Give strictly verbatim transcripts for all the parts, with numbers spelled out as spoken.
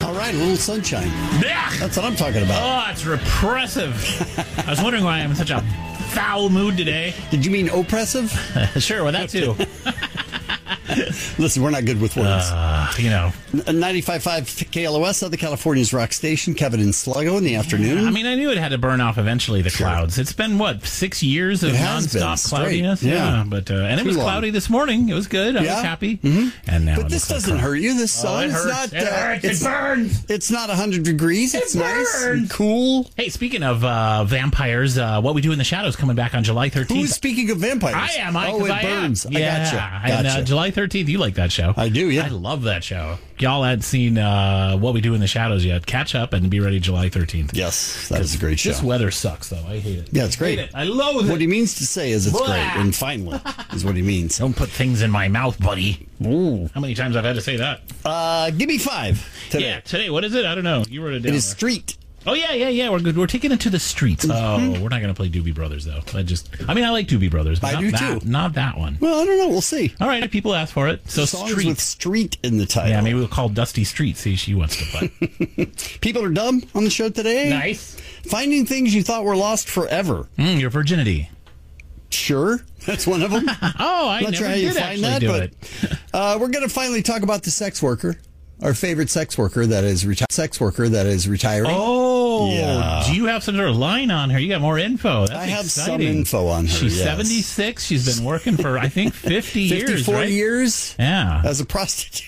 All right, a little sunshine. Yeah. That's what I'm talking about. Oh, it's repressive. I was wondering why I'm in such a foul mood today. Did you mean oppressive? Sure, well, that too. Listen, we're not good with words. Uh, you know. ninety-five point five K L O S, Southern California's rock station. Kevin and Sluggo in the afternoon. I mean, I knew it had to burn off eventually, the Sure. clouds. It's been, what, six years of It has been nonstop straight. cloudiness? Yeah. But, uh, and it Too was long. cloudy this morning. It was good. I Yeah. was happy. Mhm. And now But it this looks like doesn't crap. hurt you. This sun Oh, it is hurts. not. It hurts. It's, It burns. It's not one hundred degrees. It's It nice burns. and cool. Hey, speaking of uh, vampires, uh, What We Do in the Shadows coming back on July thirteenth. Who's speaking of vampires? I am. I, oh, 'cause it I burns. Am. I Yeah. gotcha. And Gotcha. uh, July thirteenth, you like that show. I do, yeah. I love that show. Y'all hadn't seen uh, What We Do in the Shadows yet. Catch up and be ready July thirteenth. Yes, that is a great show. This weather sucks, though. I hate it. Yeah, it's I great. hate it. I loathe it. What he means to say is it's Blah. great and finally is what he means. Don't put things in my mouth, buddy. Ooh. How many times I've had to say that? Uh, give me five today. Yeah, today. What is it? I don't know. You wrote it down. It is there. street. Oh, yeah, yeah, yeah. We're good. We're taking it to the streets. Mm-hmm. Oh, we're not going to play Doobie Brothers, though. I just, I mean, I like Doobie Brothers. But I not do, that, too. Not that one. Well, I don't know. We'll see. All right, people ask for it. So Songs street. with street in the title. Yeah, maybe we'll call Dusty Street. See, she wants to play. People are dumb on the show today. Nice. Finding things you thought were lost forever. Mm, your virginity. Sure, that's one of them. Oh, I Not never sure how did you find actually that, do but it. uh, we're going to finally talk about the sex worker, our favorite sex worker that is reti- sex worker that is retiring. Oh, Yeah. do you have some sort of line on her? You got more info. That's I have exciting. some info on her. She's yes. seventy-six. She's been working for, I think, fifty years, fifty-four right? years Yeah. as a prostitute.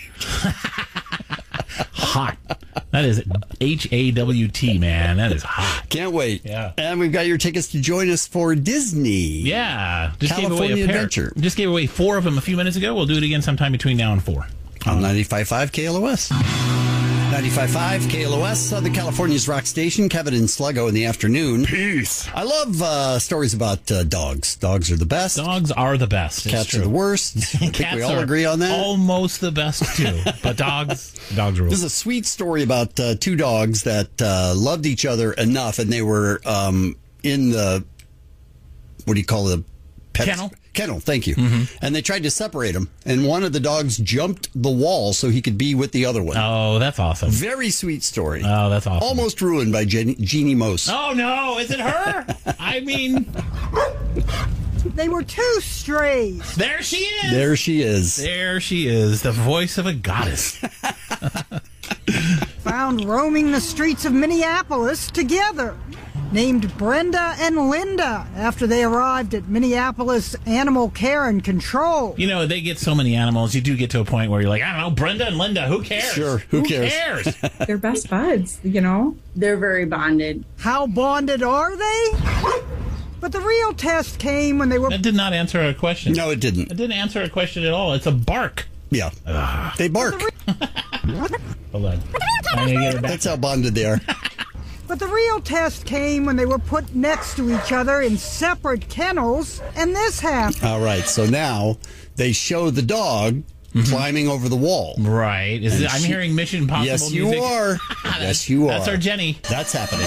Hot. That is H A W T, man. That is hot. Can't wait. Yeah. And we've got your tickets to join us for Disney. Yeah. Just gave away California a pair. Adventure. Just gave away four of them a few minutes ago. We'll do it again sometime between now and four. On ninety-five point five K L O S. ninety-five point five K L O S, Southern California's rock station. Kevin and Sluggo in the afternoon. Peace. I love uh, stories about uh, dogs. Dogs are the best. Dogs are the best. It's Cats true. are the worst. I think Cats we all are agree on that. Almost the best, too. But dogs, dogs rule. This is a sweet story about uh, two dogs that uh, loved each other enough, and they were um, in the, what do you call it? Pet Kennel? Kennel, thank you. Mm-hmm. And they tried to separate them, and one of the dogs jumped the wall so he could be with the other one. Oh, that's awesome. Very sweet story. Oh, that's awesome. Almost ruined by Jenny, Jeannie Mose. Oh, no. Is it her? I mean, They were two strays. there she is. There she is. There she is, the voice of a goddess. Found roaming the streets of Minneapolis together. Named Brenda and Linda after they arrived at Minneapolis Animal Care and Control. You know, they get so many animals, you do get to a point where you're like, I don't know, Brenda and Linda, who cares? Sure, who cares? cares? They're best buds, you know? They're very bonded. How bonded are they? But the real test came when they were That did not answer a question. No, it didn't. It didn't answer a question at all. It's a bark. Yeah. They bark. Hold on. I need to get it back. That's how bonded they are. But the real test came when they were put next to each other in separate kennels, and this happened. All right, so now they show the dog climbing over the wall. Right. Is And it, I'm she- hearing Mission Impossible Yes, you music. are. Yes, you are. That's our Jenny. That's happening.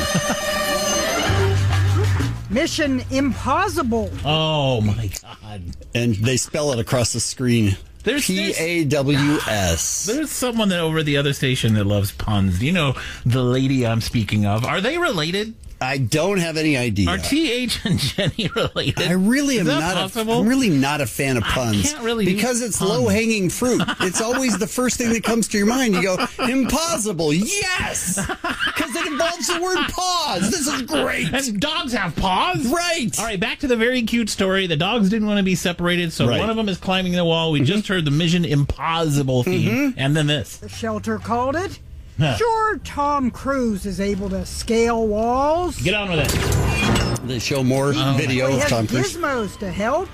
Mission Impossible. Oh, my God. And they spell it across the screen. There's- P A W S. There's someone that over at the other station that loves puns. Do you know the lady I'm speaking of? Are they related? I don't have any idea. Are T H and Jenny related? I really Is am that not. A, possible? I'm really not a fan of puns can't really do because it's puns. low hanging fruit. It's always the first thing that comes to your mind. You go, impossible, yes, because it involves the word pause. This is great, And dogs have paws. right? All right, back to the very cute story. The dogs didn't want to be separated, so Right. one of them is climbing the wall. We just heard the Mission Impossible theme, and then this. The shelter called it. Huh. Sure, Tom Cruise is able to scale walls. Get on with it. They show more video He of has Tom Cruise. gizmos to help.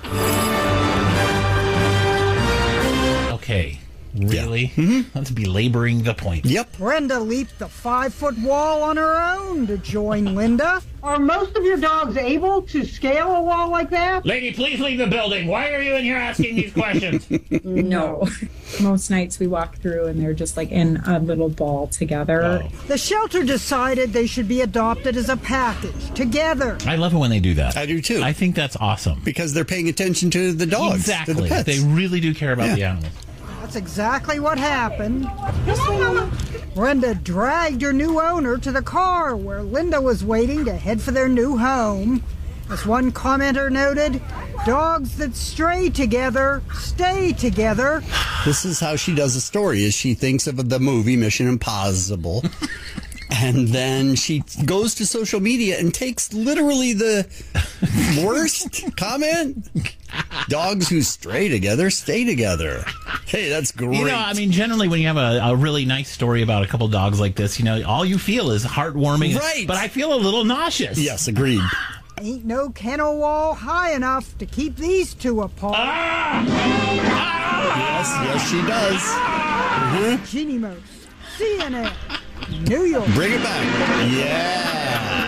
Okay, really? Let's be laboring the point. Yep. Brenda leaped the five-foot wall on her own to join Linda. Are most of your dogs able to scale a wall like that? Lady, please leave the building. Why are you in here asking these questions? No. Most nights we walk through and they're just like in a little ball together. Oh. The shelter decided they should be adopted as a package, together. I love it when they do that. I do too. I think that's awesome. Because they're paying attention to the dogs, Exactly. to the pets. They really do care about Yeah. the animals. That's exactly what happened. Come on, Mama. Brenda dragged her new owner to the car where Linda was waiting to head for their new home. As one commenter noted, dogs that stray together stay together. This is how she does the story, is she thinks of the movie Mission Impossible. And then she goes to social media and takes literally the worst comment. Dogs who stray together stay together. Hey, that's great. You know, I mean, generally when you have a, a really nice story about a couple dogs like this, you know, all you feel is heartwarming. Right. But I feel a little nauseous. Yes, agreed. Ain't no kennel wall high enough to keep these two apart. Ah! Yes, yes, she does. Mm-hmm. Jeannie Mose, C N N, New York. Bring it back. Yeah.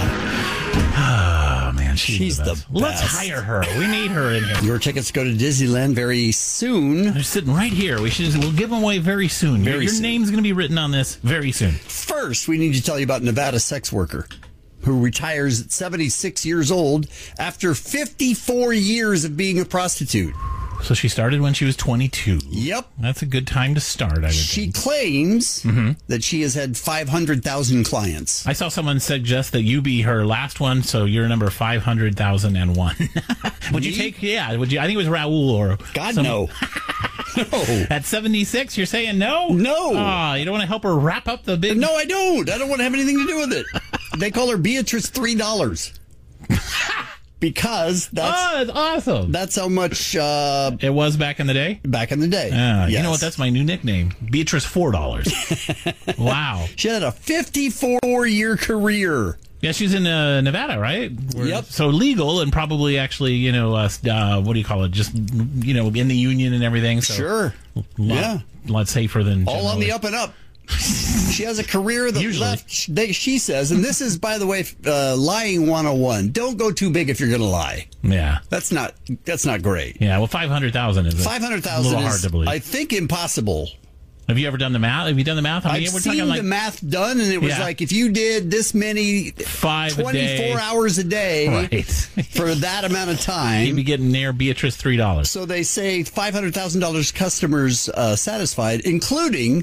Oh, man, she's, She's the, the best. Let's best. hire her. We need her in here. Your tickets go to Disneyland very soon. They're sitting right here. We should. We'll give them away very soon. Very your your soon. name's going to be written on this very soon. First, we need to tell you about Nevada sex worker who retires at seventy-six years old after fifty-four years of being a prostitute. So she started when she was twenty-two. Yep. That's a good time to start, I would She think. claims that she has had five hundred thousand clients. I saw someone suggest that you be her last one, so you're number five hundred thousand one. Would you Me? take, yeah, would you? I think it was Raul or... God, some- no. No. At seventy-six, you're saying no? No. Oh, you don't want to help her wrap up the big... No, I don't. I don't want to have anything to do with it. They call her Beatrice three dollars. Because that's Oh, that's awesome. that's how much uh, It was back in the day? back in the day. Ah, You Yes. know what? That's my new nickname. Beatrice four dollars. Wow. She had a fifty-four year career. Yeah, she's in uh, Nevada, right? Where- Yep. So legal and probably actually, you know, uh, uh, what do you call it? Just, you know, in the union and everything. So Sure. Lot, Yeah. lot safer than All on the generally. up and up. She has a career that Usually. left, they, she says, and this is, by the way, uh, lying one oh one. Don't go too big if you're going to lie. Yeah. That's not that's not great. Yeah, well, five hundred thousand is a five hundred thousand little hard is, to believe. I think, impossible. Have you ever done the math? Have you done the math? I mean, I've we're seen talking like the math done, and it was Yeah. like if you did this many five a twenty-four day. hours a day Right. for that amount of You'd time. be getting near Beatrice three dollars. So they say five hundred thousand dollars customers uh, satisfied, including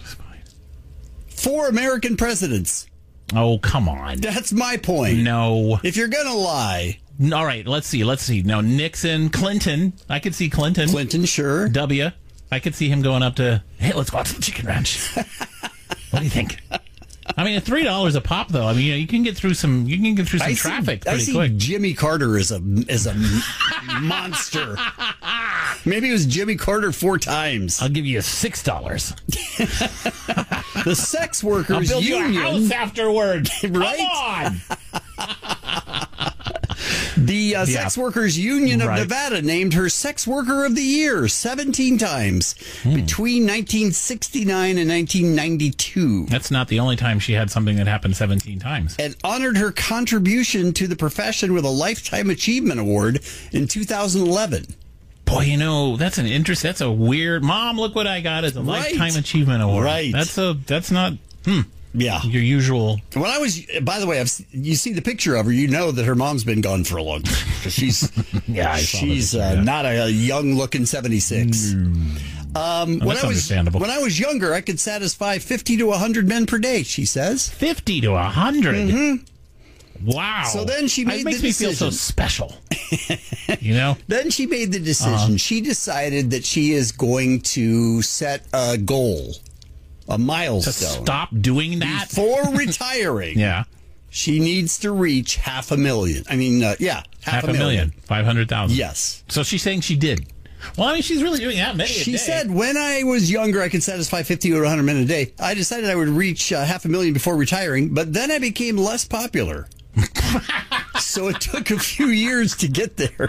four American presidents. Oh, come on. That's my point. No. If you're going to lie, All right, let's see. Let's see. No, Nixon, Clinton. I could see Clinton. Clinton, sure. W. I could see him going up to, hey, let's go out to the Chicken Ranch. What do you think? I mean, at three dollars a pop, though. I mean, you, know, you can get through some. You can get through some I traffic see, I pretty see quick. Jimmy Carter is a is a monster. Maybe it was Jimmy Carter four times. I'll give you six dollars. The sex I'll workers build you a union, house afterward. Right? Come on. the uh, Yeah. sex workers union of Right. Nevada named her sex worker of the year seventeen times Hmm. between nineteen sixty-nine and nineteen ninety-two. That's not the only time she had something that happened seventeen times. And honored her contribution to the profession with a Lifetime Achievement Award in two thousand eleven. Boy, you know, that's an interest. That's a weird. Mom, look what I got as a Right. Lifetime Achievement Award. Right. That's a. That's not. Hmm. Yeah. Your usual. When I was, by the way, I've, you see the picture of her, you know that her mom's been gone for a long time. 'Cause she's Yeah, I saw the she's picture, uh, yeah. not a young looking seventy-six. Um, when that's I was understandable. when I was younger, I could satisfy fifty to a hundred men per day. She says. Fifty to a hundred. Wow. So then she That made makes the me feel so decision. special. You know. Then she made the decision. Uh-huh. She decided that she is going to set a goal, a To milestone. stop doing that. Before retiring, Yeah. she needs to reach half a million. I mean, uh, yeah, half, Half a million. Five hundred thousand. Yes. So she's saying she did. Well, I mean, she's really doing that many. a She day. said, when I was younger, I could satisfy fifty to one hundred men a day. I decided I would reach uh, half a million before retiring, but then I became less popular. So it took a few years to get there.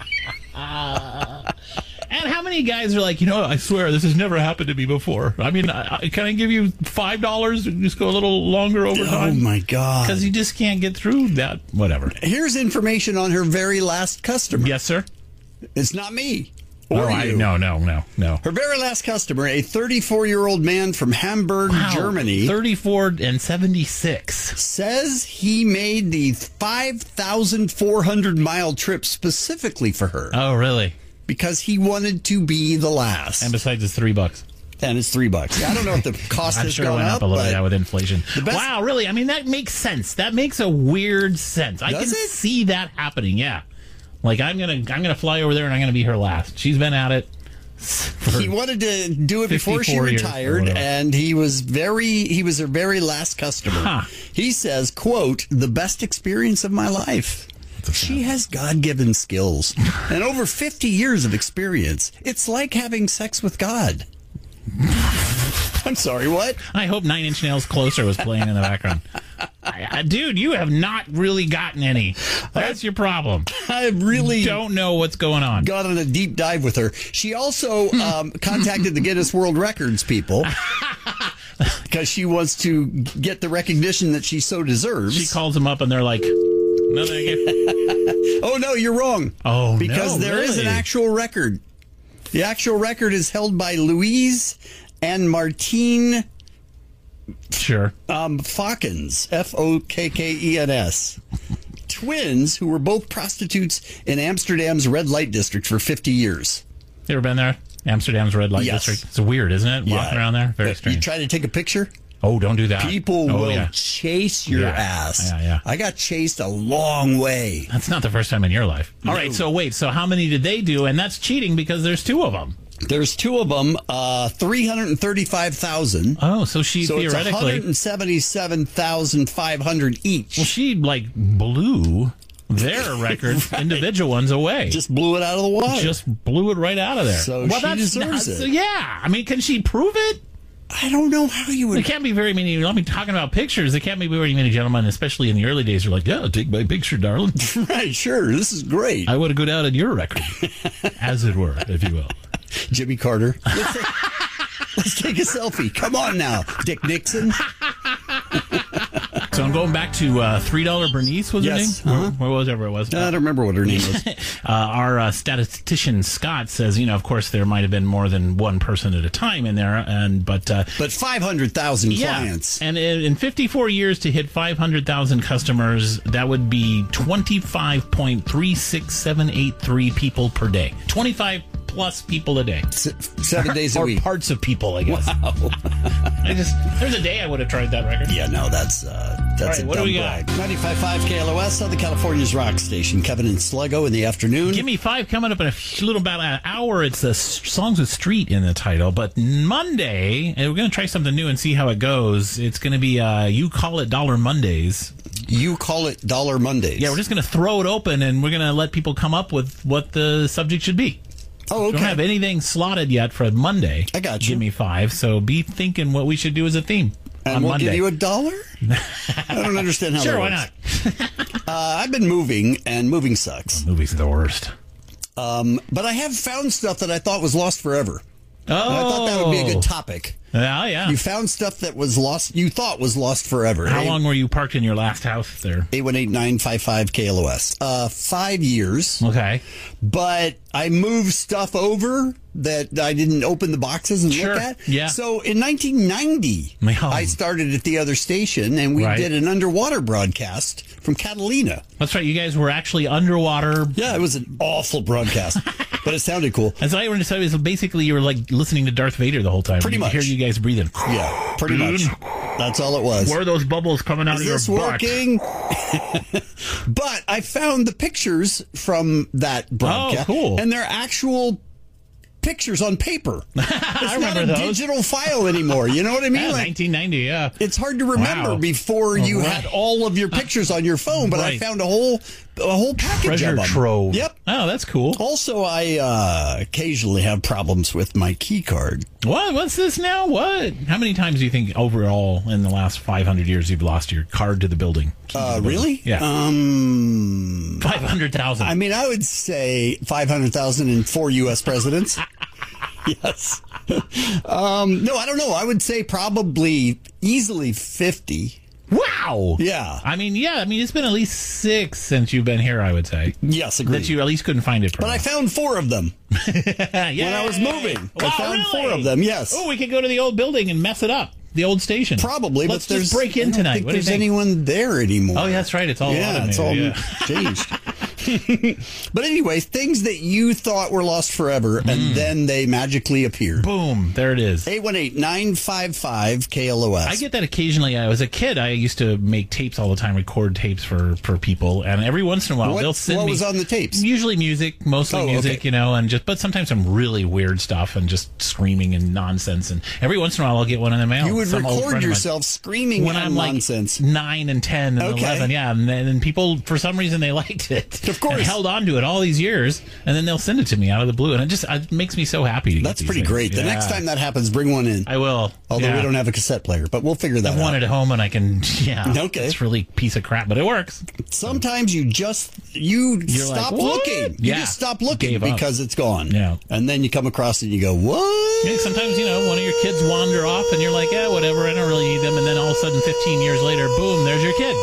And how many guys are like, you know, I swear this has never happened to me before. I mean, I, I, can I give you five dollars and just go a little longer over Oh, time? my God. Because you just can't get through that. Whatever. Here's information on her very last customer. Yes, sir. It's not me. Or Oh, I, you. no, no, no, no. Her very last customer, a thirty-four-year-old man from Hamburg, Wow. Germany, thirty-four and seventy-six. says he made the five thousand four hundred mile trip specifically for her Oh, really? because he wanted to be the last. And besides, it's three bucks. And it's three bucks. I don't know if the cost I'm has sure it gone went up, up, a little but bit with inflation. best- Wow, really? I mean, that makes sense. That makes a weird sense. I Does can it? see that happening. Yeah, like I'm gonna I'm gonna fly over there and I'm gonna be her last. She's been at it. For he wanted to do it before she fifty-four years or retired, whatever. and he was very he was her very last customer. Huh. He says, "quote the best experience of my life." She has God-given skills and over fifty years of experience. It's like having sex with God. I'm sorry, what? I hope Nine Inch Nails Closer was playing in the background. I, I, dude, you have not really gotten any. That's your problem. I really Don't know what's going on. got on a deep dive with her. She also um, contacted the Guinness World Records people because she wants to get the recognition that she so deserves. She calls them up and they're like, no, thank you. Oh, no, you're wrong. Oh, Because no, there is an really? actual record. The actual record is held by Louise and Martine Sure. um, Fokkens, F O K K E N S. Twins who were both prostitutes in Amsterdam's red light district for fifty years. You ever been there? Amsterdam's red light Yes. district. It's weird, isn't it? Walking around there. Very You strange. try to take a picture? Oh, don't do that. People oh, will yeah. chase your Yeah. ass. Yeah, yeah. I got chased a long way. That's not the first time in your life. All No. right, so wait, so how many did they do? And that's cheating because there's two of them. There's two of them, uh, three hundred thirty-five thousand. Oh, so she So it's theoretically, one hundred seventy-seven thousand five hundred each. well, she like blew their record, individual ones away. Just blew it out of the water. Just blew it right out of there. So well, she that's deserves not- it. so yeah, I mean, can she prove it? I don't know how you There would. can't be very many. I mean, talking about pictures, there can't be very many gentlemen, especially in the early days, who are like, "Yeah, take my picture, darling." Right, sure. This is great. I would have go down on your record, as it were, if you will. Jimmy Carter. Let's take, let's take a selfie. Come on now, Dick Nixon. So I'm going back to uh, three dollar Bernice, was Yes, her name? uh-huh. Where, where was ever it was? I don't remember what her name was. Uh, our uh, statistician Scott says, you know, of course, there might have been more than one person at a time in there, and but uh, But five hundred thousand clients. and in, in fifty-four years to hit five hundred thousand customers, that would be twenty-five point three six seven eight three people per day. twenty-five plus people a day. S- seven days a Or week. parts of people, I guess. Wow. I just there's a day I would have tried that record. Yeah, no, that's uh, that's All right, a what do dumb we got? brag. ninety-five point five K L O S, Southern California's rock station. Kevin and Sluggo in the afternoon. Give me five coming up in a f- little about an hour. It's the Songs with Street in the title. But Monday, and we're going to try something new and see how it goes. It's going to be uh, You Call It Dollar Mondays. You call it Dollar Mondays. Yeah, we're just going to throw it open and we're going to let people come up with what the subject should be. Oh, We okay. don't have anything slotted yet for Monday. I got you. Give me five. So be thinking what we should do as a theme and on we'll Monday. give you a dollar? I don't understand how sure, that why works. not? Uh, I've been moving, and moving sucks. Movies are the worst. Um, but I have found stuff that I thought was lost forever. Oh, And I thought that would be a good topic. Yeah, yeah. You found stuff that was lost, you thought was lost forever. How long were you parked in your last house there? eight one eight nine five five K L O S. Uh, five years. Okay. But I moved stuff over that I didn't open the boxes and Sure, look at. yeah. So in nineteen ninety, Oh. I started at the other station, and we Right. did an underwater broadcast from Catalina. That's right. You guys were actually underwater. Yeah, it was an awful broadcast, but it sounded cool. As I want to say, is basically you were like listening to Darth Vader the whole time. Pretty You much. hear you guys breathing. Yeah, pretty much. That's all it was. Where are those bubbles coming out Is of your this butt? working? But I found the pictures from that broadcast. Oh, cool. And they're actual pictures on paper. It's I not remember a those. digital file anymore. You know what I mean? Yeah, Like, nineteen ninety, yeah. it's hard to remember Wow. before you Right. had all of your pictures on your phone, but I Right. found a whole a whole package Treasure of them. trove. Yep. Oh, that's cool. Also, I uh, occasionally have problems with my key card. What? What's this now? What? How many times do you think overall in the last five hundred years you've lost your card to the building? Key to Uh, the building? really? Yeah. Um, five hundred thousand. I mean, I would say five hundred thousand and four U S presidents. Yes. Um, no, I don't know. I would say probably easily fifty. Wow. Yeah. I mean, yeah. I mean, it's been at least six since you've been here, I would say. Yes, agreed. That you at least couldn't find it. But I found four of them yeah, when I was moving. I Wow, found really? four of them, yes. Oh, we could go to the old building and mess it up. The old station. Probably, Let's but there's just break I in don't tonight. think What do you there's think? anyone there anymore. Oh, yeah, that's right. It's all yeah, it's automated, all yeah. changed. But anyway, things that you thought were lost forever, and Mm. then they magically appeared. Boom, there it is. eight one eight, nine five five, K L O S. I get that occasionally. I was a kid. I used to make tapes all the time, record tapes for, for people, and every once in a while What- they'll send what me. was on the tapes? Usually music, mostly Oh, music, okay. you know, and just but sometimes some really weird stuff and just screaming and nonsense. And every once in a while I'll get one in the mail. You would Some old record friend of mine. yourself screaming when on I'm nonsense. like nine and ten and Okay. eleven, yeah, and then and people for some reason they liked it, Of course. and held on to it all these years, and then they'll send it to me out of the blue, and it just it makes me so happy to get That's these pretty things. great. The Yeah. next time that happens, bring one in. I will. Although yeah. we don't have a cassette player, but we'll figure that I want out. it at home, and I can. Yeah. Okay. It's really a piece of crap, but it works. Sometimes you just you You're stop like, "What?" looking. You Yeah. just stop looking Gave up. because it's gone. Yeah. And then you come across it and you go, what? Yeah, sometimes, you know, one of your kids wander off and you're like, yeah, whatever, I don't really need them. And then all of a sudden, fifteen years later, boom, there's your kid.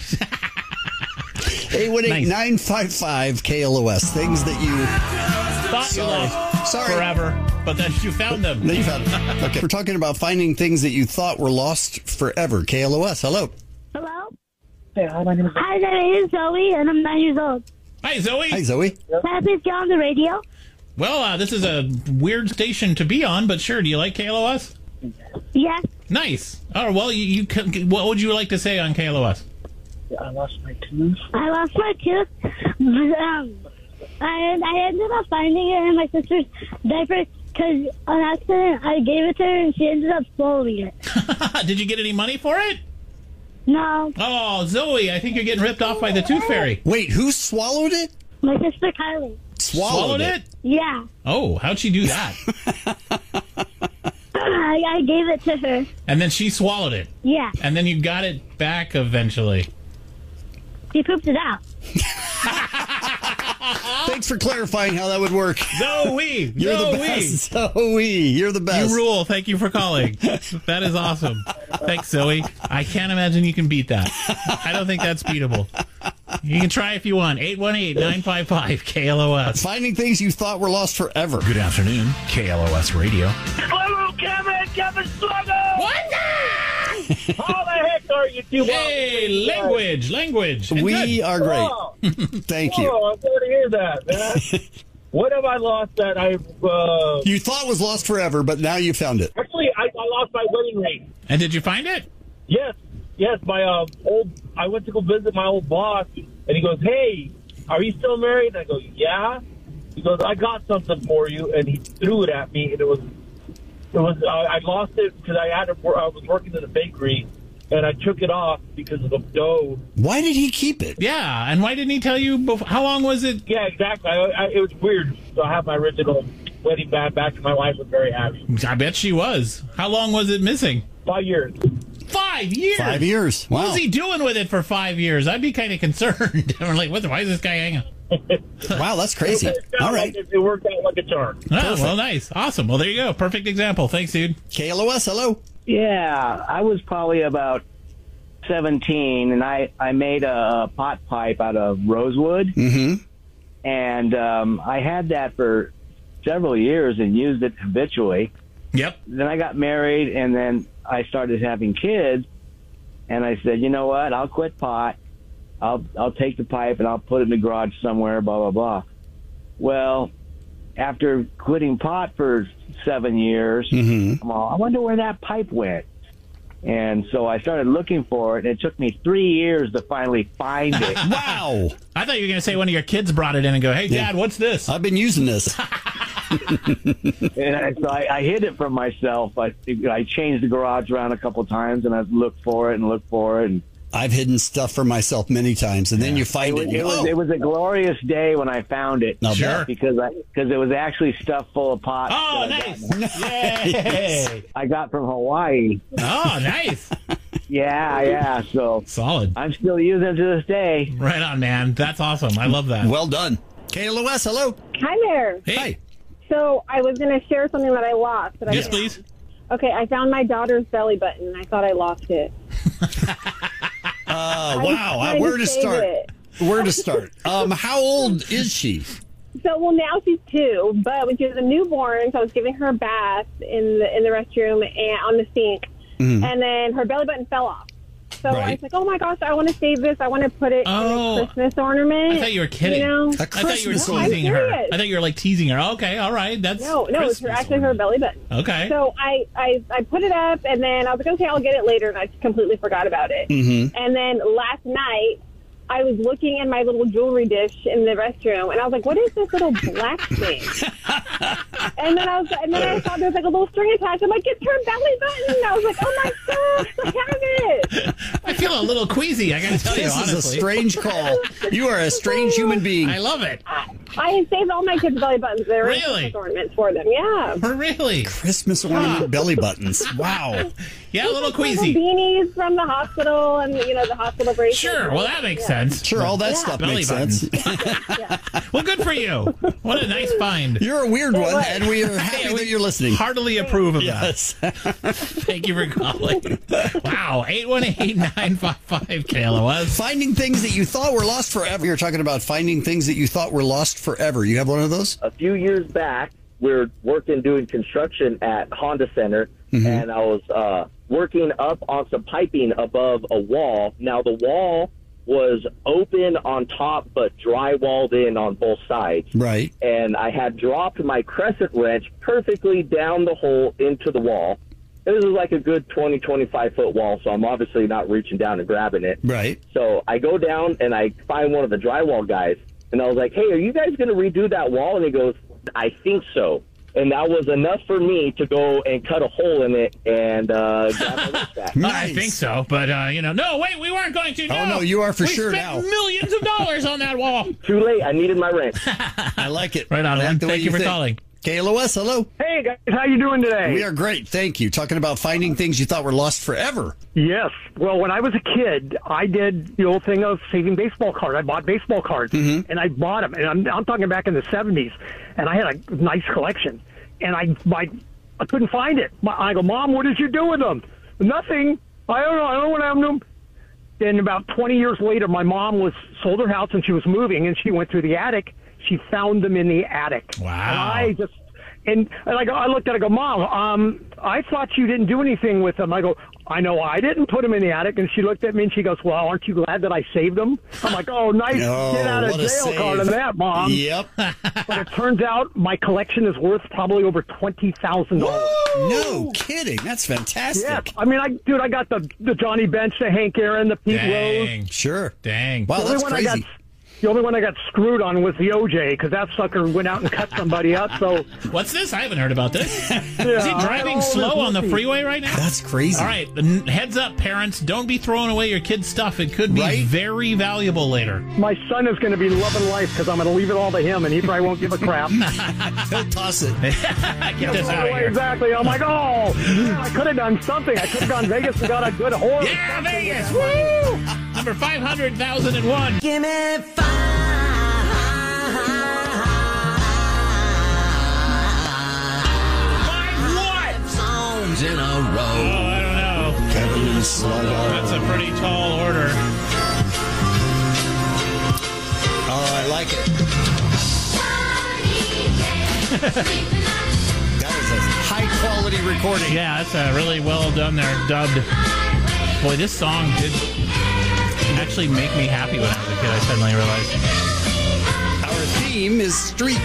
eight one eight, nine five five, K L O S. Things that you Thought you Sorry. lost Sorry. forever, but then you found them. Then you found it. Okay. We're talking about finding things that you thought were lost forever. K L O S. Hello. Hello? Hey, hi, my name is Hi, my name is Zoe, and I'm nine years old. Hi, Zoe. Hi, Zoe. Can I please get on the radio? Well, uh, this is a weird station to be on, but sure. Do you like K L O S? Yes. Nice. Oh, well, you, you can, what would you like to say on K L O S? I lost my tooth. I lost my tooth, but, um, and I ended up finding it in my sister's diaper because on accident I gave it to her and she ended up swallowing it. Did you get any money for it? No, Oh, Zoe, I think you're getting ripped off by the Tooth Fairy. Wait, who swallowed it? my sister Kylie. Swallowed, it. Yeah. Oh, how'd she do that? I, I gave it to her. And then she swallowed it. Yeah. And then you got it back eventually. She pooped it out. Thanks for clarifying how that would work. Zoe! You're Zoe! the best. Zoe, you're the best. You rule. Thank you for calling. That is awesome. Thanks, Zoe. I can't imagine you can beat that. I don't think that's beatable. You can try if you want. eight one eight, nine five five, K L O S. Finding things you thought were lost forever. Good afternoon, K L O S Radio. Hello, Kevin! Kevin Sluggo! What? How the heck are you two? Hey, language, language. And We good. are great. Oh, Thank you. oh, I'm glad to hear that, man. What have I lost that I, uh... You thought was lost forever, but now you found it. Actually, I, I lost my wedding ring. And did you find it? Yes, yes, my, uh, old... I went to go visit my old boss, and he goes, hey, are you still married? And I go, yeah. He goes, I got something for you, and he threw it at me, and it was... It was uh, I lost it because I had to, I was working in a bakery, and I took it off because of the dough. Why did he keep it? Yeah, and why didn't he tell you before? How long was it? Yeah, exactly. I, I, it was weird. So I have my original wedding band back, and my wife was very happy. I bet she was. How long was it missing? Five years. Five years. Five years. What Wow. was he doing with it for five years? I'd be kind of concerned. I'm like, what, why is this guy hanging? Wow, that's crazy. It sounded All right. like It, it worked out like a charm. Oh, well, nice. Awesome. Well, there you go. Perfect example. Thanks, dude. K L O S, hello. Yeah, I was probably about seventeen, and I, I made a pot pipe out of rosewood. Mm-hmm. And um, I had that for several years and used it habitually. Yep. Then I got married, and then I started having kids, and I said, you know what, I'll quit pot. I'll I'll take the pipe and I'll put it in the garage somewhere, blah, blah, blah. Well, after quitting pot for seven years, Mm-hmm. I'm all, I wonder where that pipe went. And so I started looking for it, and it took me three years to finally find it. Wow. I thought you were going to say one of your kids brought it in and go, hey, Yeah. Dad, what's this? I've been using this. And I, so I, I hid it from myself. I, I changed the garage around a couple times, and I looked for it and looked for it. And I've hidden stuff for myself many times, and then you it find was, it. and you it, go, was, oh. it was a glorious day when I found it. I'll Sure. bet. Because I because it was actually stuff full of pots. Oh, that I nice. got- Yay. I got from Hawaii. Oh, nice. Yeah, yeah. So Solid. I'm still using it to this day. Right on, man. That's awesome. I love that. Well done. K L O S, hello. Hi there. Hey. Hi. So I was going to share something that I lost. That I Yes, found. please. Okay, I found my daughter's belly button, and I thought I lost it. Uh, I was wow. trying Where to save start? it. Where to start? Um, how old is she? So, well, now she's two, but when she was a newborn, so I was giving her a bath in the in the restroom and on the sink, Mm-hmm. and then her belly button fell off. So I Right. was like, oh my gosh, I want to save this. I want to put it Oh. in a Christmas ornament. I thought you were kidding. You know? A I thought you were Christmas ornament. teasing I'm her. serious. I thought you were like teasing her. Okay, all right. That's No, no, it's Christmas actually her ornament. belly button. Okay. So I, I, I put it up, and then I was like, okay, I'll get it later, and I just completely forgot about it. Mm-hmm. And then last night, I was looking in my little jewelry dish in the restroom, and I was like, what is this little black thing? and then I was, and then I saw there was like a little string attached. I'm like, it's her belly button. And I was like, oh my gosh, look at it. I feel a little queasy. I got to tell you, This honestly. is a strange call. You are a strange human being. I love it. I had saved all my kids' belly buttons. There were Really? Christmas ornaments for them. Yeah. Really? Christmas ornament belly buttons. Wow. Yeah, a little Little queasy. beanies from the hospital, and you know the hospital bracelets. Sure. Well, that makes Yeah. sense. Sure, all that Yeah. stuff Belly makes buttons. sense. Well, good for you. What a nice find. You're a weird one, was. and we are happy Yeah, we that you're listening. Heartily approve of Yes. that. Thank you for calling. Wow. eight one eight, nine five five, K L O S. Finding things that you thought were lost forever. You're talking about finding things that you thought were lost forever. You have one of those? A few years back, we were working doing construction at Honda Center, and I was uh, working up on some piping above a wall. Now, the wall was open on top but drywalled in on both sides. Right. And I had dropped my crescent wrench perfectly down the hole into the wall. This is like a good twenty, twenty-five foot wall, so I'm obviously not reaching down and grabbing it. Right. So I go down and I find one of the drywall guys, and I was like, hey, are you guys going to redo that wall? And he goes, I think so. And that was enough for me to go and cut a hole in it and uh, grab my wrench back. I think so, but, uh, you know, no, wait, we weren't going to. No. Oh, no, you are for we sure spent now. millions of dollars on that wall. Too late. I needed my wrench. I like it. Right on, I man. like the way Thank you for think. calling. K L O S, hello. Hey, guys, how you doing today? We are great, thank you. Talking about finding things you thought were lost forever. Yes. Well, when I was a kid, I did the old thing of saving baseball cards. I bought baseball cards, Mm-hmm. and I bought them. And I'm, I'm talking back in the seventies, and I had a nice collection. And I my, I couldn't find it. My, I go, Mom, what did you do with them? Nothing. I don't know. I don't know what happened to them. Then about twenty years later, my mom was sold her house, and she was moving, and she went through the attic. She found them in the attic. Wow. And I just... And, and I, go, I looked at it, I go, Mom, um, I thought you didn't do anything with them. I go, I know I didn't put them in the attic. And she looked at me and she goes, well, aren't you glad that I saved them? I'm like, oh, nice. Oh, Get out of what a jail save. card on that, Mom. Yep. But it turns out my collection is worth probably over twenty thousand dollars. No kidding. That's fantastic. Yes. I mean, I dude, I got the, the Johnny Bench, the Hank Aaron, the Pete Rose. Dang. Sure. Dang. Wow, The only that's one I got- crazy. The only one I got screwed on was the O J because that sucker went out and cut somebody up. So What's this? I haven't heard about this. yeah, Is he I driving had all slow this on the whiskey. freeway right now? That's crazy. All right, n- heads up, parents. Don't be throwing away your kids' stuff. It could be Right? very valuable later. My son is going to be loving life because I'm going to leave it all to him, and he probably won't give a crap. He'll toss it. Get this out of here. Exactly. I'm like, oh, man, I could have done something. I could have gone Vegas and got a good horse. Yeah, Vegas. Woo! Number five hundred thousand one. Give me five. What? Songs in a Oh, row. I don't know. Kevin Slugger. That's a pretty tall order. Oh, I like it. That is a high quality recording. Yeah, that's a really well done there, dubbed. Boy, this song did actually make me happy when I was a kid. I suddenly realized. Our theme is street.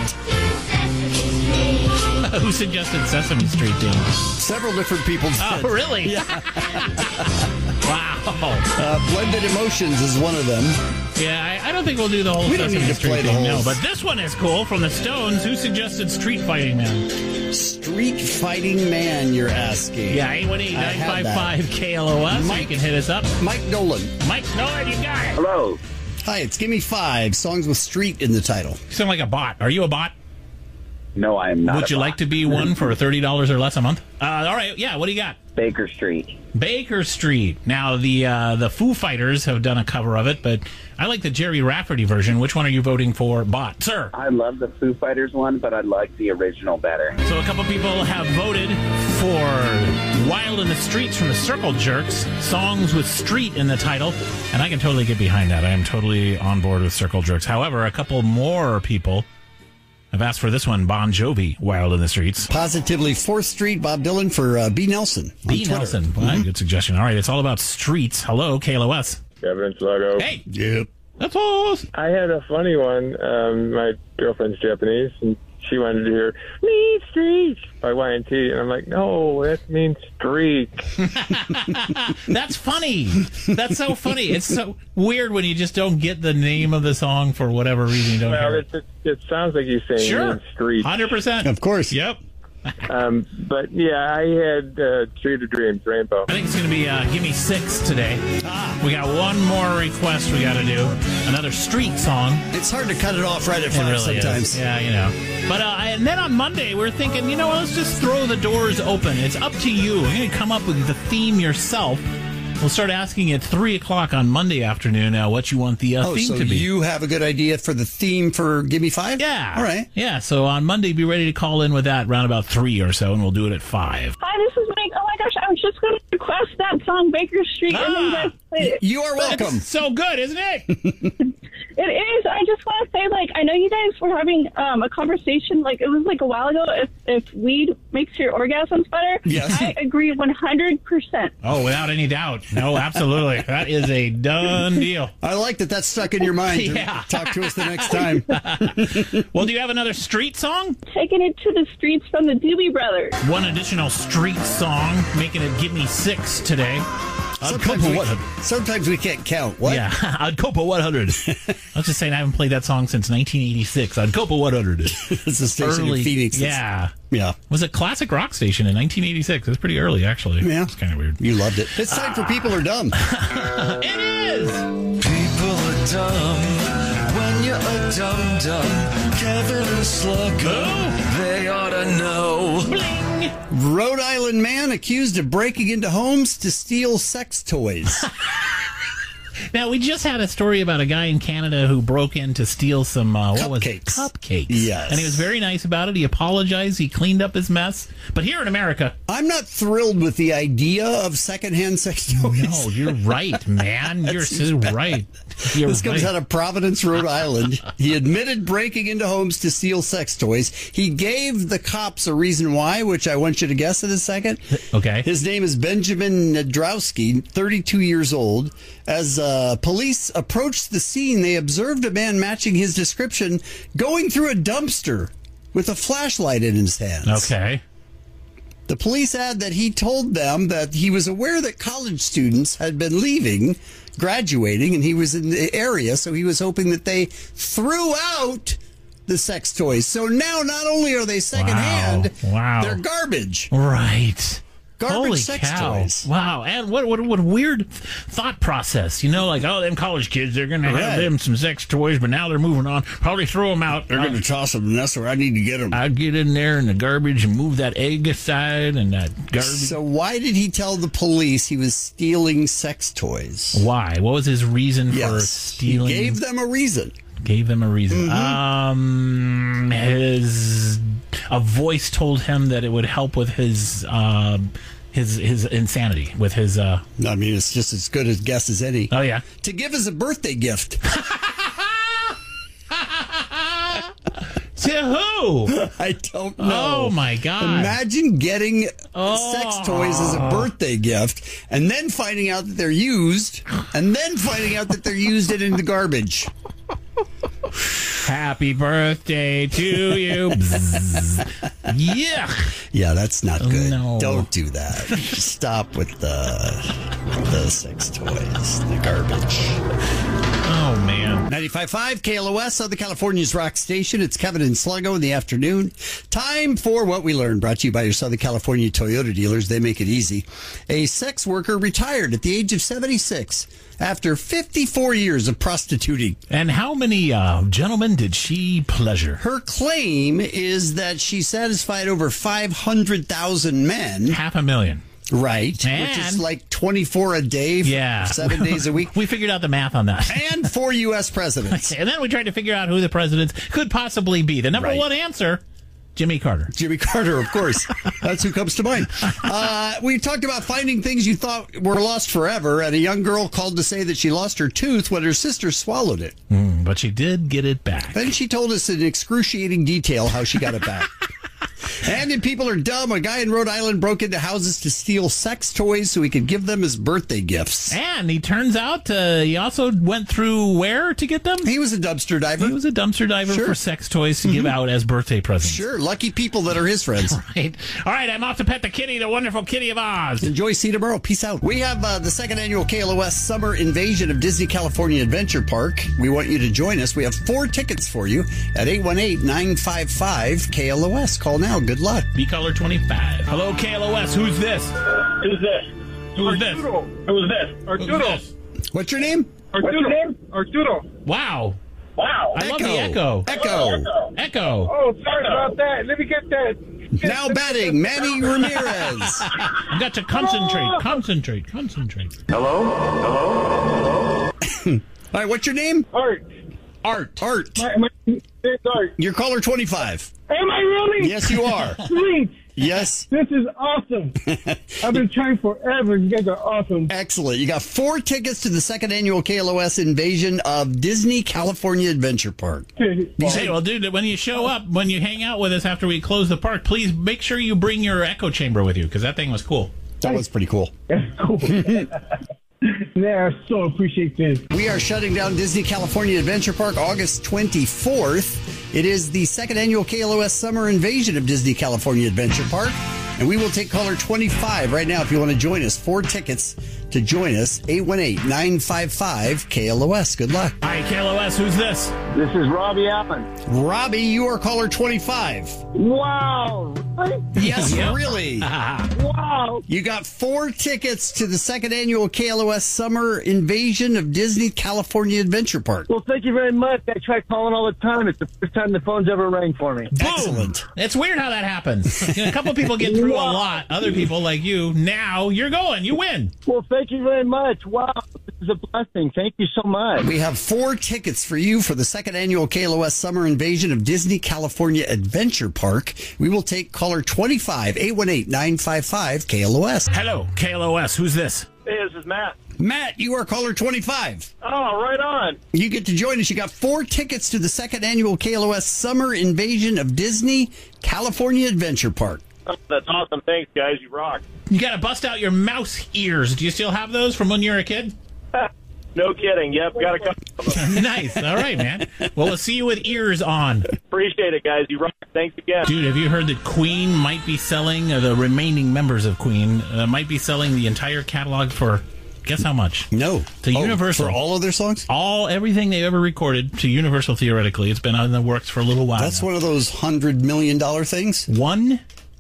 Who suggested Sesame Street theme? Several different people did. Oh, really? Yeah. Wow. Uh, Blended Emotions is one of them. Yeah, I, I don't think we'll do the whole We don't Sesame need to Street play the theme, no. whole- But this one is cool from the Stones. Who suggested Street Fighting Man? Street Fighting Man, you're asking. Yeah, eight one eight, I nine had five that. five, K L O S. Mike- You can hit us up. Mike Nolan. Mike Nolan, you got it. Hello. Hi, it's Gimme Five, songs with street in the title. You sound like a bot. Are you a bot? No, I am not. Would a you bot. like to be one for thirty dollars or less a month? Uh, all right, yeah, what do you got? Baker Street. Baker Street. Now, the uh, the Foo Fighters have done a cover of it, but I like the Jerry Rafferty version. Which one are you voting for, bot? Sir. I love the Foo Fighters one, but I like the original better. So a couple people have voted for Wild in the Streets from the Circle Jerks, songs with street in the title, and I can totally get behind that. I am totally on board with Circle Jerks. However, a couple more people I've asked for this one, Bon Jovi, Wild in the Streets. Positively fourth Street, Bob Dylan for uh, B. Nelson. B. Nelson. Mm-hmm. Well, good suggestion. All right, it's all about streets. Hello, K L O S. Kevin and Sluggo. Hey. Yep. That's all. I had a funny one. Um, my girlfriend's Japanese, and she wanted to hear Mean Streak by Y N T, and I'm like, no, that means streak. That's funny. That's so funny. It's so weird when you just don't get the name of the song for whatever reason you don't Well, hear it, it, it sounds like you're saying Sure. mean streak. one hundred percent. Of course. Yep. Um, but yeah, I had uh, Street of Dreams, Rainbow. I think it's going to be uh, Give Me Six today. Ah. We got one more request we got to do. Another street song. It's hard to cut it off right at It five really sometimes. is. Yeah, you know. But uh, and then on Monday, we're thinking, you know, let's just throw the doors open. It's up to you. You're going to come up with the theme yourself. We'll start asking at three o'clock on Monday afternoon uh, what you want the uh, Oh, theme so to be. you have a good idea for the theme for Give Me Five? Yeah. All right. Yeah, so on Monday, be ready to call in with that around about three or so, and we'll do it at five. Hi, this is Mike. Oh my gosh, I was just going to request that song, Baker Street, and then you guys played it. You are welcome. It's so good, isn't it? It is. I just want to say, like, I know you guys were having um, a conversation, like, it was like a while ago, if, if weed makes your orgasms better. Yes. I agree one hundred percent. Oh, without any doubt. No, absolutely. That is a done deal. I like that that's stuck in your mind. Yeah. Talk to us the next time. Well, do you have another street song? Taking it to the streets from the Doobie Brothers. One additional street song, making it Give Me Six today. Sometimes we, sometimes we can't count. What? Yeah, I'd Copa one hundred. I was just saying I haven't played that song since nineteen eighty-six. I'd Copa one hundred. It's a station Early, in Phoenix. Yeah. Yeah. It was a classic rock station in nineteen eighty-six. It was pretty early, actually. Yeah. It's kind of weird. You loved it. It's time for People Are Dumb. It is! People are dumb when you're a dum-dum. Kevin and Sluggo, they ought to know. Bling! Rhode Island man accused of breaking into homes to steal sex toys. Now, we just had a story about a guy in Canada who broke in to steal some, uh, what was it? Cupcakes. Cupcakes. Yes. And he was very nice about it. He apologized. He cleaned up his mess. But here in America... I'm not thrilled with the idea of secondhand sex toys. No, you're right, man. You're so right. You're This comes right. out of Providence, Rhode Island. He admitted breaking into homes to steal sex toys. He gave the cops a reason why, which I want you to guess in a second. Okay. His name is Benjamin Nadrowski, thirty-two years old. As uh, police approached the scene, they observed a man matching his description going through a dumpster with a flashlight in his hands. Okay. The police add that he told them that he was aware that college students had been leaving, graduating, and he was in the area, so he was hoping that they threw out the sex toys. So now not only are they secondhand, Wow. Wow. they're garbage. Right. Garbage Holy sex cow. toys. Wow. And what, what what a weird thought process. You know, like, oh, them college kids, they're going to have Right. them some sex toys, but now they're moving on. Probably throw them out. They're going to toss them, and that's where I need to get them. I'd get in there in the garbage and move that egg aside and that garbage. So why did he tell the police he was stealing sex toys? Why? What was his reason for Yes, stealing? he gave them a reason. Gave them a reason. Mm-hmm. Um, his a voice told him that it would help with his uh, his his insanity, with his. Uh, I mean, it's just as good a guess as any. oh yeah. To give as a birthday gift. To who? I don't know. Oh my God! Imagine getting Oh. sex toys as a birthday gift and then finding out that they're used and then finding out that they're used and in the garbage. Happy birthday to you. Bzzz. Yeah. Yeah, that's not good. No. Don't do that. Stop with the the sex toys, the garbage. Oh man. ninety-five point five K L O S, Southern California's rock station. It's Kevin and Sluggo in the afternoon. Time for What We Learned, brought to you by your Southern California Toyota dealers. They make it easy. A sex worker retired at the age of seventy-six after fifty-four years of prostituting. And how many uh, gentlemen did she pleasure? Her claim is that she satisfied over five hundred thousand men. Half a million. Right. Which And- is like twenty-four a day, for Yeah. seven days a week. We figured out the math on that. And four U S presidents. And then we tried to figure out who the presidents could possibly be. The number Right. one answer, Jimmy Carter. Jimmy Carter, of course. That's who comes to mind. Uh, we talked about finding things you thought were lost forever, and a young girl called to say that she lost her tooth when her sister swallowed it. Mm, but she did get it back. Then she told us in excruciating detail how she got it back. And in People Are Dumb, a guy in Rhode Island broke into houses to steal sex toys so he could give them as birthday gifts. And he turns out uh, he also went through where to get them? He was a dumpster diver. He was a dumpster diver Sure. for sex toys to mm-hmm. give out as birthday presents. Sure, lucky people that are his friends. Right. All right, I'm off to pet the kitty, the wonderful Kitty of Oz. Enjoy, see you tomorrow. Peace out. We have uh, the second annual K L O S Summer Invasion of Disney California Adventure Park. We want you to join us. We have four tickets for you at eight one eight, nine five five, K L O S. Call now. Good luck. B color twenty-five. Hello, K L O S. Who's this? Who's this? Who's this? Arturo. Who's this? Arturo. Who's this? What's your name? Arturo. What's your name? Arturo. Wow. Wow. I Echo. love the echo. Echo. Echo. Echo. Oh, sorry about that. Let me get that. Now batting, Manny Ramirez. I've got to concentrate, concentrate, concentrate. Hello? Hello? All right, what's your name? Art. Art. Art. My, my name's Art. You're caller twenty-five. Am I really? Yes, you are. Sweet. Yes. This is awesome. I've been trying forever. You guys are awesome. Excellent. You got four tickets to the second annual K L O S Invasion of Disney California Adventure Park. Hey, well, dude, when you show up, when you hang out with us after we close the park, please make sure you bring your echo chamber with you, because that thing was cool. That was pretty cool. That's cool. Yeah, I so appreciate this. We are shutting down Disney California Adventure Park August twenty-fourth. It is the second annual K L O S Summer Invasion of Disney California Adventure Park. And we will take caller twenty-five right now if you want to join us. Four tickets to join us. eight one eight, nine five five, K L O S. Good luck. Hi, K L O S. Who's this? This is Robbie Allen. Robbie, you are caller twenty-five. Wow. Really? Yes, Yep. really. Wow. You got four tickets to the second annual K L O S Summer Invasion of Disney California Adventure Park. Well, thank you very much. I try calling all the time. It's the first time the phone's ever rang for me. Boom. Excellent. It's weird how that happens. You know, a couple people get through a lot. Other people like you, now you're going. You win. Well, thank you very much. Wow. This is a blessing. Thank you so much. We have four tickets for you for the second annual K L O S Summer Invasion of Disney California Adventure Park. We will take caller twenty-five, eight one eight, nine five five, K L O S. Hello, K L O S. Who's this? Hey, this is Matt. Matt, you are caller twenty-five. Oh, right on. You get to join us. You got four tickets to the second annual K L O S Summer Invasion of Disney California Adventure Park. Oh, that's awesome. Thanks, guys. You rock. You got to bust out your mouse ears. Do you still have those from when you were a kid? No kidding. Yep, got a couple. Nice. All right, man. Well, we'll see you with ears on. Appreciate it, guys. You rock. Thanks again. Dude, have you heard that Queen might be selling, uh, the remaining members of Queen, uh, might be selling the entire catalog for, guess how much? No. To Oh, Universal. For all of their songs? All, everything they ever recorded to Universal, theoretically. It's been in the works for a little while That's now. one of those hundred million dollar things? One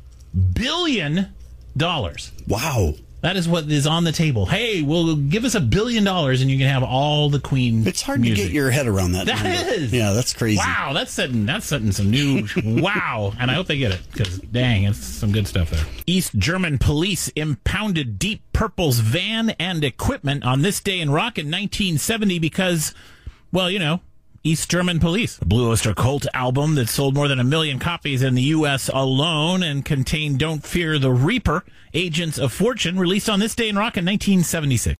billion dollars. Wow. That is what is on the table. Hey, well, give us a billion dollars and you can have all the Queen It's hard music. to get your head around that. That number. is. Yeah, that's crazy. Wow, that's setting that's setting some new wow, and I hope they get it because dang, it's some good stuff there. East German police impounded Deep Purple's van and equipment on this day in rock in nineteen seventy because, well, you know, East German police. The Blue Oyster Cult album that sold more than a million copies in the U S alone and contained Don't Fear the Reaper, Agents of Fortune, released on this day in rock in nineteen seventy-six.